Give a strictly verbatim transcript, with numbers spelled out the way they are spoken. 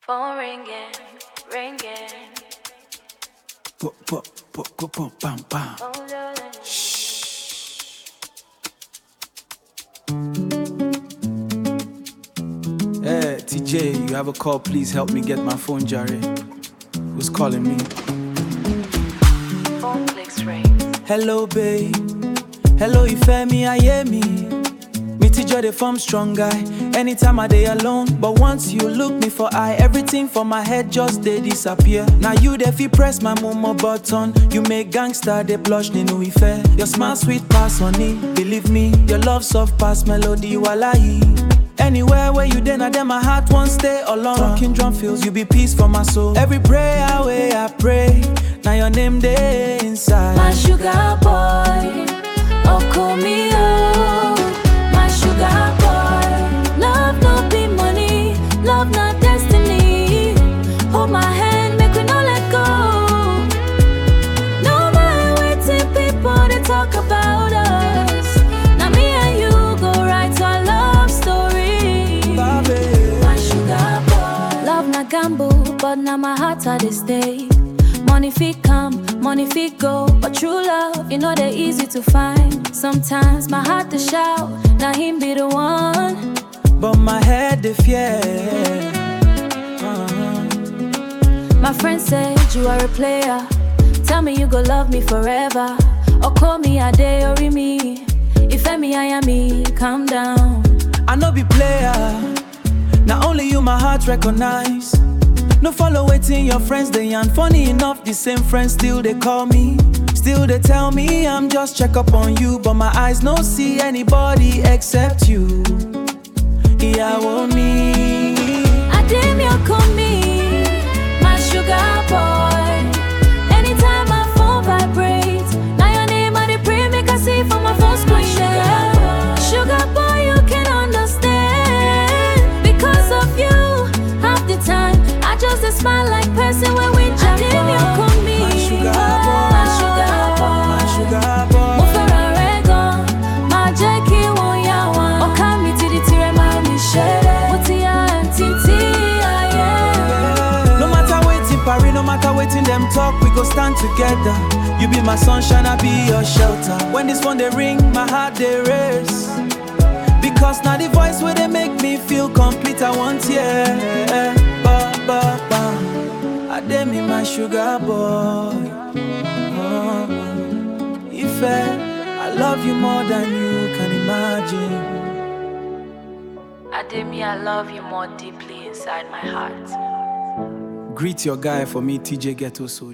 Phone ringing, ringing. Pop, pop, pop, pop, pop, bam, bam. Oh, darling. Hey, T J, you have a call? Please help me get my phone, Jerry. Who's calling me? Phone clicks ring. Hello, babe. Hello, Ifemi, I hear me. Me T J, the form strong guy. Anytime I day alone, but once you look me for eye, everything for my head just they disappear. Now you the fi press my momo button. You make gangster they blush ni no ife. Your smile sweet pass on it, believe me. Your love soft pass melody wallahi. Anywhere where you then, then my heart won't stay alone. Talking drum feels you be peace for my soul. Every prayer way I pray, now your name day inside. My sugar boy, oh call me oh. My sugar boy, love no be money, love not destiny. Hold my hand, make we no let go. No mind waiting, people they talk about us. Now me and you go write our love story. Baby. My sugar boy, love na gamble, but now my heart at this stake. Money fit come, money fit go, but true love, you know they're easy to find. Sometimes my heart to shout, now him be the one. But my head the fear. uh-huh. My friend said you are a player. Tell me you go love me forever, or call me a day or me. If I me I am me, calm down. I no be player. Now only you my heart recognize. No follow waiting your friends they and funny enough the same friends still they call me. Still they tell me I'm just check up on you, but my eyes no see anybody except you. Yeah, want me. I damn you call me my sugar boy. Anytime my phone vibrates, now your name I dey pray make I see for my phone screen. Sugar boy, you can understand. Because of you, half the time I just a smile like person when we jam. I damn you call me My sugar boy. my sugar boy. My sugar boy. Mo fẹ́ràn rẹ gan, máa jẹ́ kí wọ́n yá wọn. Ọ̀ká mi ti di tirẹ̀ máa mi ṣe. Mo ti yá títí ayé. No matter waiting, Paris, no matter waiting them talk, we go stand together. You be my sunshine, I be your shelter. When this phone they ring, my heart they race. Because now the voice where they make me feel complete, I want yeah. Ba ba ba, I dey me my sugar boy. Oh, Ife, I love you more than you can imagine. Ademi, I love you more deeply inside my heart. Greet your guy for me, T J Ghetto Soldier.